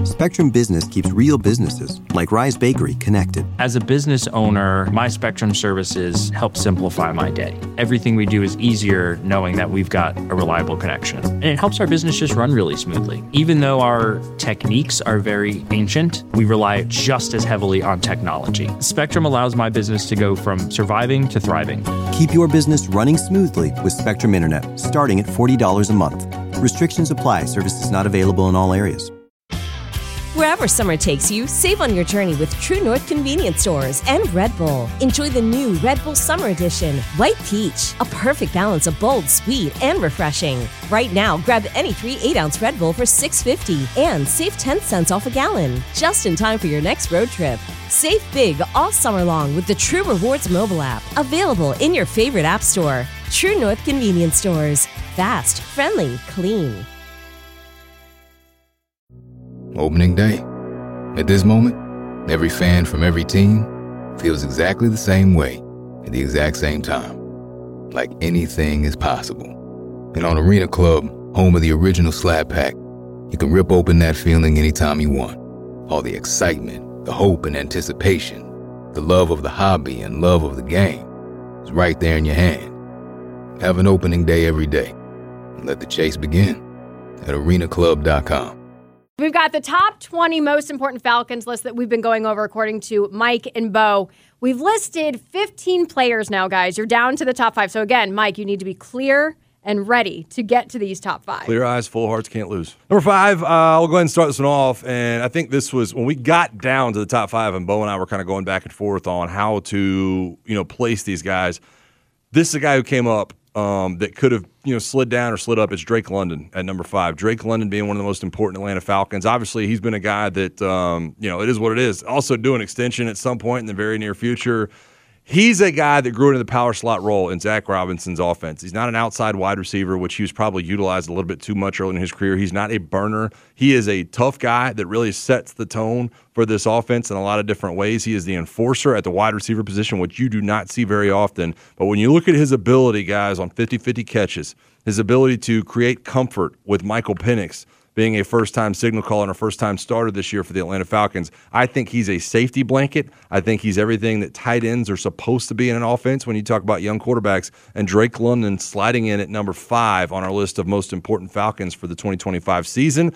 Spectrum Business keeps real businesses, like Rise Bakery, connected. As a business owner, my Spectrum services help simplify my day. Everything we do is easier knowing that we've got a reliable connection. And it helps our business just run really smoothly. Even though our techniques are very ancient, we rely just as heavily on technology. Spectrum allows my business to go from surviving to thriving. Keep your business running smoothly with Spectrum Internet, starting at $40 a month. Restrictions apply. Services not available in all areas. Wherever summer takes you, save on your journey with True North Convenience Stores and Red Bull. Enjoy the new Red Bull Summer Edition, White Peach, a perfect balance of bold, sweet, and refreshing. Right now, grab any 3 8-ounce Red Bull for $6.50 and save 10 cents off a gallon, just in time for your next road trip. Save big all summer long with the True Rewards mobile app, available in your favorite app store. True North Convenience Stores. Fast, friendly, clean. Opening day. At this moment, every fan from every team feels exactly the same way at the exact same time. Like anything is possible. And on Arena Club, home of the original Slab Pack, you can rip open that feeling anytime you want. All the excitement, the hope and anticipation, the love of the hobby and love of the game is right there in your hand. Have an opening day every day. And let the chase begin at arenaclub.com. We've got the top 20 most important Falcons list that we've been going over according to Mike and Bo. We've listed 15 players now, guys. You're down to the top 5. So again, Mike, you need to be clear and ready to get to these top 5. Clear eyes, full hearts, can't lose. Number 5, I'll go ahead and start this one off. And I think this was when we got down to the top 5, and Bo and I were kind of going back and forth on how to, place these guys. This is a guy who came up that could have, slid down or slid up. It's Drake London at number 5. Drake London being one of the most important Atlanta Falcons. Obviously, he's been a guy that, it is what it is. Also do an extension at some point in the very near future. He's a guy that grew into the power slot role in Zach Robinson's offense. He's not an outside wide receiver, which he was probably utilized a little bit too much early in his career. He's not a burner. He is a tough guy that really sets the tone for this offense in a lot of different ways. He is the enforcer at the wide receiver position, which you do not see very often. But when you look at his ability, guys, on 50-50 catches, his ability to create comfort with Michael Penix, being a first-time signal caller and a first-time starter this year for the Atlanta Falcons. I think he's a safety blanket. I think he's everything that tight ends are supposed to be in an offense when you talk about young quarterbacks. And Drake London sliding in at number 5 on our list of most important Falcons for the 2025 season.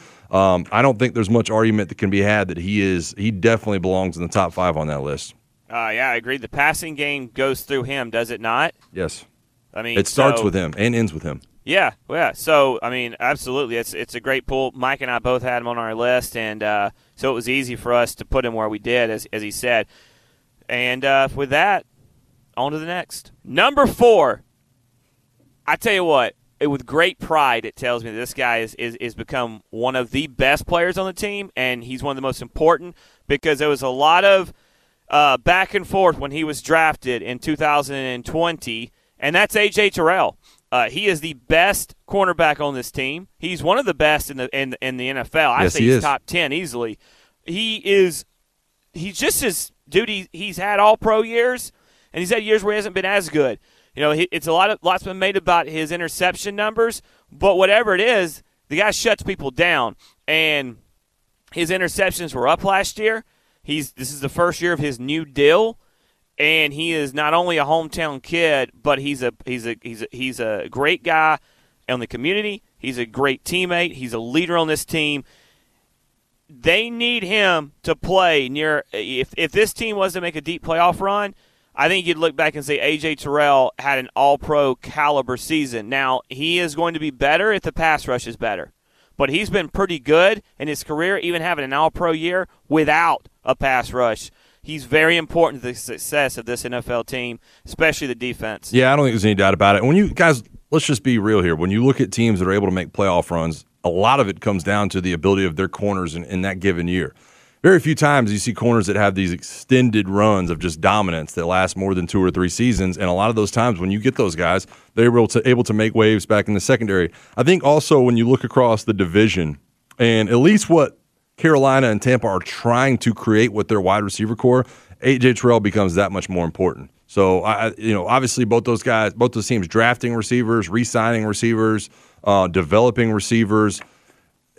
I don't think there's much argument that can be had that he definitely belongs in the top 5 on that list. Yeah, I agree. The passing game goes through him, does it not? Yes. I mean, it starts with him and ends with him. Yeah. So, absolutely. It's a great pull. Mike and I both had him on our list, and so it was easy for us to put him where we did, as he said. And with that, on to the next. Number 4, I tell you what, with great pride, it tells me that this guy is become one of the best players on the team, and he's one of the most important because there was a lot of back and forth when he was drafted in 2020, and that's A.J. Terrell. He is the best cornerback on this team. He's one of the best in the NFL. I say he's top 10 easily. He's just as dude. He's had all pro years, and he's had years where he hasn't been as good. It's lots been made about his interception numbers, but whatever it is, the guy shuts people down, and his interceptions were up last year. This is the first year of his new deal. And he is not only a hometown kid, but he's a great guy in the community. He's a great teammate. He's a leader on this team. They need him to play near. If this team was to make a deep playoff run, I think you'd look back and say A.J. Terrell had an all-pro caliber season. Now, he is going to be better if the pass rush is better. But he's been pretty good in his career, even having an all-pro year without a pass rush. He's very important to the success of this NFL team, especially the defense. Yeah, I don't think there's any doubt about it. When you guys, let's just be real here. When you look at teams that are able to make playoff runs, a lot of it comes down to the ability of their corners in that given year. Very few times you see corners that have these extended runs of just dominance that last more than 2 or 3 seasons, and a lot of those times when you get those guys, they're able to make waves back in the secondary. I think also when you look across the division, and at least what Carolina and Tampa are trying to create with their wide receiver core, A.J. Terrell becomes that much more important. So, obviously both those teams drafting receivers, re-signing receivers, developing receivers.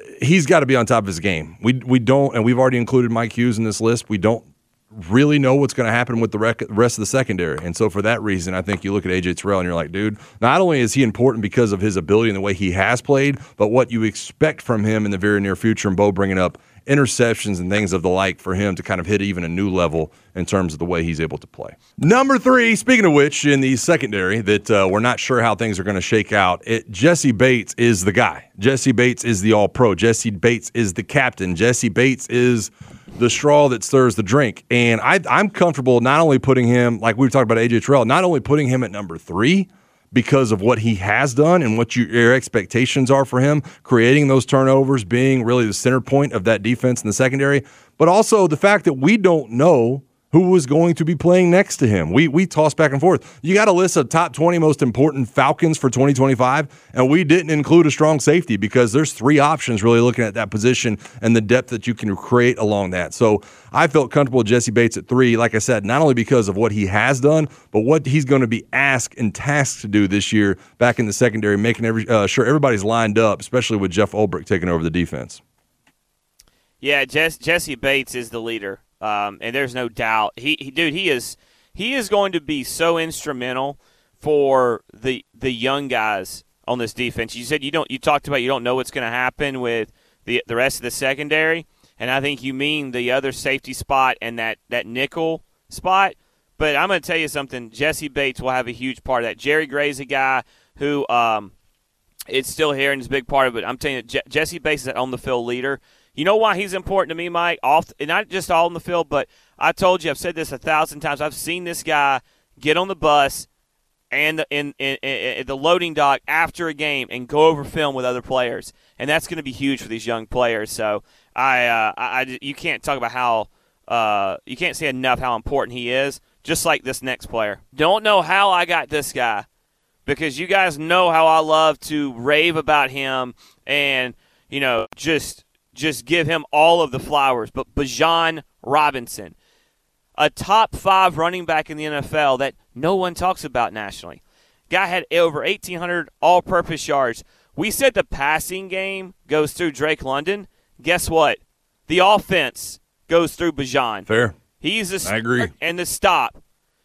he's got to be on top of his game. We don't, and we've already included Mike Hughes in this list. We don't really know what's going to happen with the rest of the secondary. And so for that reason, I think you look at A.J. Terrell and you're like, dude, not only is he important because of his ability and the way he has played, but what you expect from him in the very near future, and Bo bringing up interceptions and things of the like for him to kind of hit even a new level in terms of the way he's able to play. Number 3, speaking of which, in the secondary that we're not sure how things are going to shake out, Jesse Bates is the guy. Jesse Bates is the all-pro. Jesse Bates is the captain. Jesse Bates is the straw that stirs the drink. And I'm comfortable not only putting him, like we were talking about A.J. Terrell, not only putting him at number 3 because of what he has done and what your expectations are for him, creating those turnovers, being really the center point of that defense in the secondary, but also the fact that we don't know who was going to be playing next to him. We toss back and forth. You got a list of top 20 most important Falcons for 2025, and we didn't include a strong safety because there's 3 options really looking at that position and the depth that you can create along that. So I felt comfortable with Jesse Bates at 3, like I said, not only because of what he has done, but what he's going to be asked and tasked to do this year back in the secondary, making sure everybody's lined up, especially with Jeff Ulbrich taking over the defense. Yeah, Jesse Bates is the leader. And there's no doubt he is going to be so instrumental for the young guys on this defense. You said you talked about you don't know what's going to happen with the rest of the secondary, and I think you mean the other safety spot and that nickel spot. But I'm going to tell you something. Jesse Bates will have a huge part of that. Jerry Gray's a guy who it's still here and is a big part of it. I'm telling you, Jesse Bates is an on-the-field leader. You know why he's important to me, Mike? Not just all on the field, but I told you, I've said this 1,000 times. I've seen this guy get on the bus and in the loading dock after a game and go over film with other players, and that's going to be huge for these young players. So you can't talk about how you can't say enough how important he is. Just like this next player. Don't know how I got this guy, because you guys know how I love to rave about him and just give him all of the flowers. But Bijan Robinson, a top 5 running back in the NFL that no one talks about nationally. Guy had over 1,800 all-purpose yards. We said the passing game goes through Drake London. Guess what? The offense goes through Bijan. Fair. I agree. And the stop.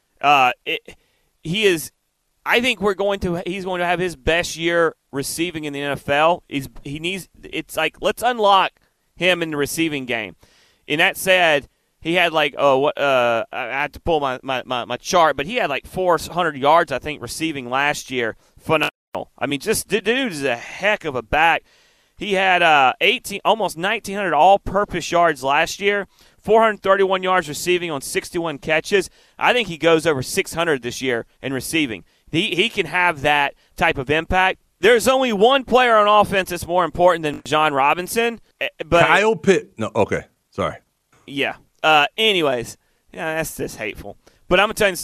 He is. I think he's going to have his best year receiving in the NFL. It's like, let's unlock him in the receiving game. And that said, he had I had to pull my chart, but he had like 400 yards, I think, receiving last year. Phenomenal. I mean, just the dude is a heck of a back. He had almost 1,900 all-purpose yards last year, 431 yards receiving on 61 catches. I think he goes over 600 this year in receiving. He can have that type of impact. There's only one player on offense that's more important than Bijan Robinson. But Kyle Pitt. No, okay. Sorry. Yeah. Anyways, that's just hateful. But I'm going to tell you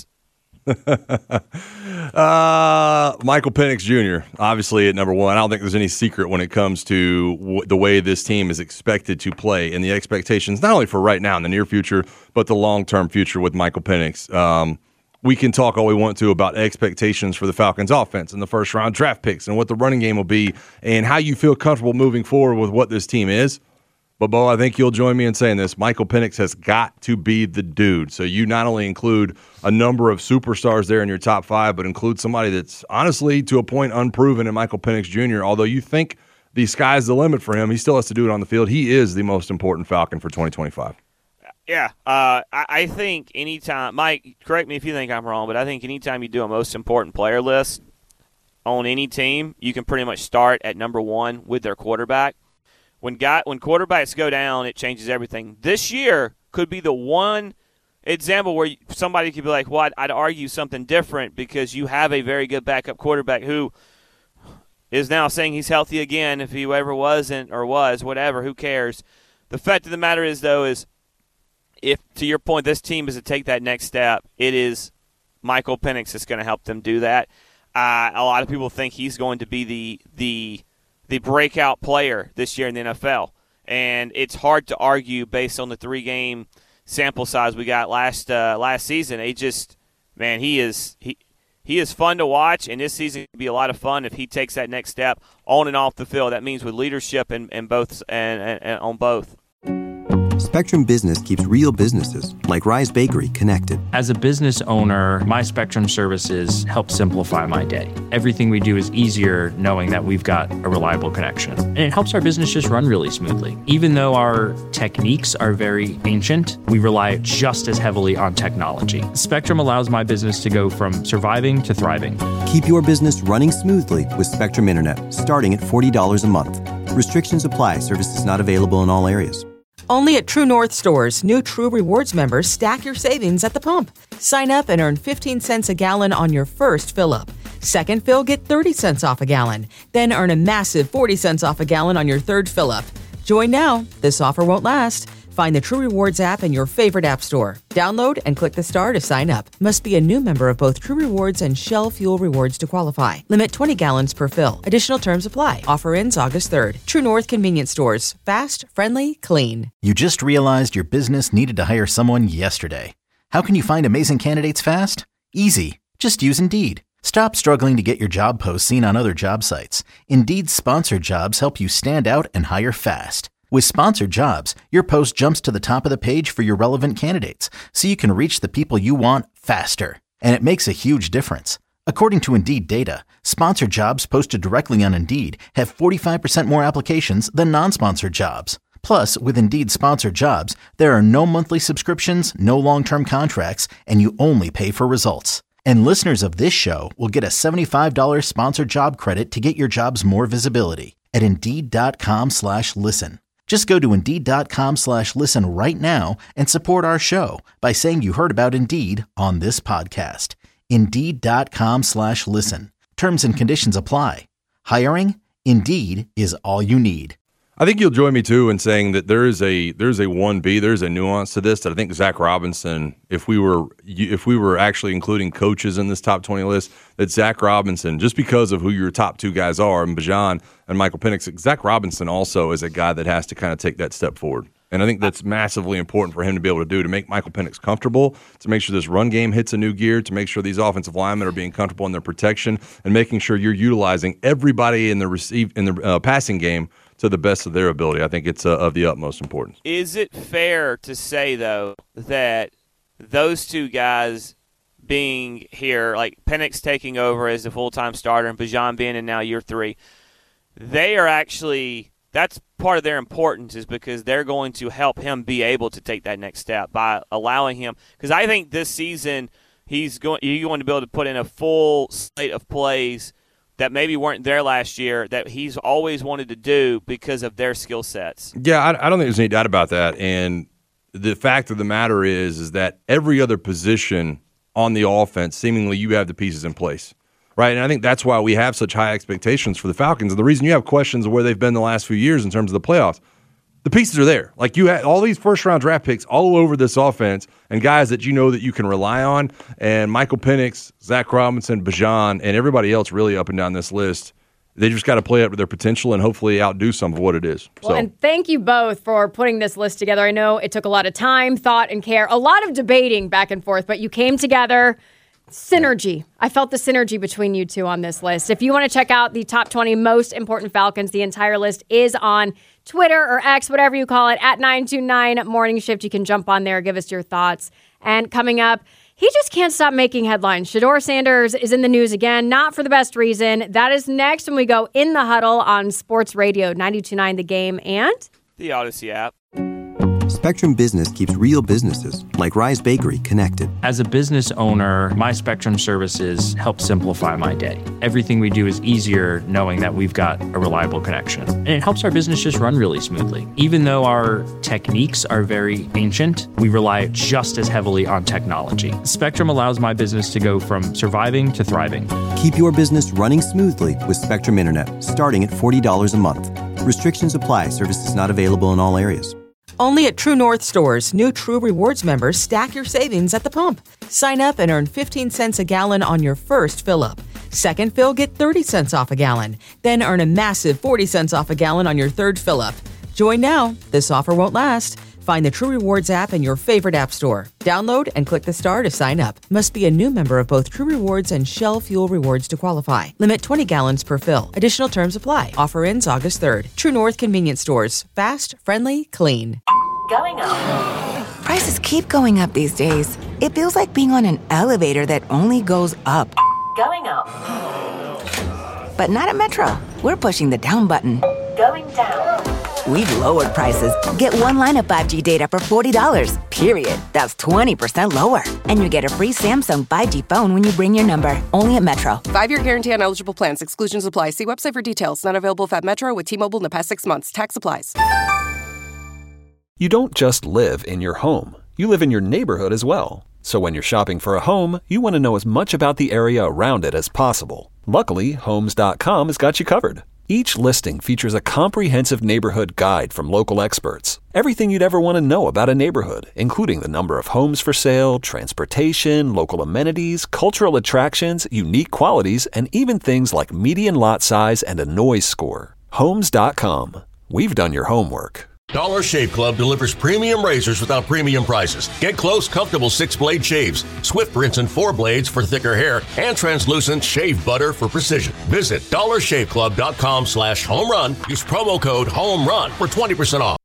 Michael Penix Jr., obviously at number 1. I don't think there's any secret when it comes to the way this team is expected to play and the expectations, not only for right now in the near future, but the long-term future with Michael Penix. We can talk all we want to about expectations for the Falcons offense and the first-round draft picks and what the running game will be and how you feel comfortable moving forward with what this team is. But, Bo, I think you'll join me in saying this. Michael Penix has got to be the dude. So you not only include a number of superstars there in your top 5, but include somebody that's honestly to a point unproven in Michael Penix Jr. Although you think the sky's the limit for him, he still has to do it on the field. He is the most important Falcon for 2025. Yeah, I think anytime – Mike, correct me if you think I'm wrong, but I think anytime you do a most important player list on any team, you can pretty much start at number 1 with their quarterback. When quarterbacks go down, it changes everything. This year could be the one example where somebody could be like, well, I'd argue something different because you have a very good backup quarterback who is now saying he's healthy again. If he ever wasn't or was, whatever, who cares? The fact of the matter is, though, is if, to your point, this team is to take that next step, it is Michael Penix that's going to help them do that. A lot of people think he's going to be the breakout player this year in the NFL. And it's hard to argue based on the 3-game sample size we got last season. He he is fun to watch, and this season could be a lot of fun if he takes that next step on and off the field. That means with leadership and on both. Spectrum Business keeps real businesses, like Rise Bakery, connected. As a business owner, my Spectrum services help simplify my day. Everything we do is easier knowing that we've got a reliable connection. And it helps our business just run really smoothly. Even though our techniques are very ancient, we rely just as heavily on technology. Spectrum allows my business to go from surviving to thriving. Keep your business running smoothly with Spectrum Internet, starting at $40 a month. Restrictions apply. Services not available in all areas. Only at True North stores, new True Rewards members stack your savings at the pump. Sign up and earn 15 cents a gallon on your first fill-up. Second fill, get 30 cents off a gallon. Then earn a massive 40 cents off a gallon on your third fill-up. Join now. This offer won't last. Find the True Rewards app in your favorite app store. Download and click the star to sign up. Must be a new member of both True Rewards and Shell Fuel Rewards to qualify. Limit 20 gallons per fill. Additional terms apply. Offer ends August 3rd. True North Convenience Stores. Fast, friendly, clean. You just realized your business needed to hire someone yesterday. How can you find amazing candidates fast? Easy. Just use Indeed. Stop struggling to get your job posts seen on other job sites. Indeed's sponsored jobs help you stand out and hire fast. With sponsored jobs, your post jumps to the top of the page for your relevant candidates, so you can reach the people you want faster. And it makes a huge difference. According to Indeed data, sponsored jobs posted directly on Indeed have 45% more applications than non-sponsored jobs. Plus, with Indeed sponsored jobs, there are no monthly subscriptions, no long-term contracts, and you only pay for results. And listeners of this show will get a $75 sponsored job credit to get your jobs more visibility at Indeed.com/listen. Just go to Indeed.com/listen right now and support our show by saying you heard about Indeed on this podcast. Indeed.com/listen. Terms and conditions apply. Hiring? Indeed is all you need. I think you'll join me too in saying that there's a 1B, there's a nuance to this that I think Zach Robinson, if we were actually including coaches in this top 20 list, that Zach Robinson, just because of who your top two guys are, and Bijan and Michael Penix, Zach Robinson also is a guy that has to kind of take that step forward. And I think that's massively important for him to be able to do, to make Michael Penix comfortable, to make sure this run game hits a new gear, to make sure these offensive linemen are being comfortable in their protection, and making sure you're utilizing everybody in the passing game to the best of their ability. I think it's of the utmost importance. Is it fair to say, though, that those two guys being here, like Penix taking over as the full-time starter and Bijan being in now year 3, they are actually – that's part of their importance, is because they're going to help him be able to take that next step by allowing him – because I think this season you're going to be able to put in a full slate of plays that maybe weren't there last year that he's always wanted to do because of their skill sets. Yeah, I don't think there's any doubt about that. And the fact of the matter is that every other position on the offense, seemingly you have the pieces in place, right? And I think that's why we have such high expectations for the Falcons. And the reason you have questions of where they've been the last few years in terms of the playoffs, the pieces are there. Like, you had all these first-round draft picks all over this offense and guys that you know that you can rely on. And Michael Penix, Zach Robinson, Bijan, and everybody else really up and down this list, they just got to play up to their potential and hopefully outdo some of what it is. Well, and thank you both for putting this list together. I know it took a lot of time, thought, and care, a lot of debating back and forth, but you came together. Synergy. I felt the synergy between you two on this list. If you want to check out the top 20 most important Falcons, the entire list is on Twitter or X, whatever you call it, at 929 Morning Shift. You can jump on there, give us your thoughts. And coming up, he just can't stop making headlines. Shedeur Sanders is in the news again, not for the best reason. That is next when we go In the Huddle on Sports Radio 92.9 The Game and the Odyssey app. Spectrum Business keeps real businesses, like Rise Bakery, connected. As a business owner, my Spectrum services help simplify my day. Everything we do is easier knowing that we've got a reliable connection. And it helps our business just run really smoothly. Even though our techniques are very ancient, we rely just as heavily on technology. Spectrum allows my business to go from surviving to thriving. Keep your business running smoothly with Spectrum Internet, starting at $40 a month. Restrictions apply. Services not available in all areas. Only at True North stores, new True Rewards members stack your savings at the pump. Sign up and earn 15 cents a gallon on your first fill-up. Second fill, get 30 cents off a gallon. Then earn a massive 40 cents off a gallon on your third fill-up. Join now. This offer won't last. Find the True Rewards app in your favorite app store. Download and click the star to sign up. Must be a new member of both True Rewards and Shell Fuel Rewards to qualify. Limit 20 gallons per fill. Additional terms apply. Offer ends August 3rd. True North Convenience Stores. Fast, friendly, clean. Going up. Prices keep going up these days. It feels like being on an elevator that only goes up. Going up. But not at Metro. We're pushing the down button. Going down. We've lowered prices. Get one line of 5G data for $40, period. That's 20% lower. And you get a free Samsung 5G phone when you bring your number. Only at Metro. 5-year guarantee on eligible plans. Exclusions apply. See website for details. Not available at Metro with T-Mobile in the past 6 months. Tax applies. You don't just live in your home. You live in your neighborhood as well. So when you're shopping for a home, you want to know as much about the area around it as possible. Luckily, Homes.com has got you covered. Each listing features a comprehensive neighborhood guide from local experts. Everything you'd ever want to know about a neighborhood, including the number of homes for sale, transportation, local amenities, cultural attractions, unique qualities, and even things like median lot size and a noise score. Homes.com. We've done your homework. Dollar Shave Club delivers premium razors without premium prices. Get close, comfortable 6-blade shaves, swift rinse and 4 blades for thicker hair, and translucent shave butter for precision. Visit dollarshaveclub.com/homerun. Use promo code HOMERUN for 20% off.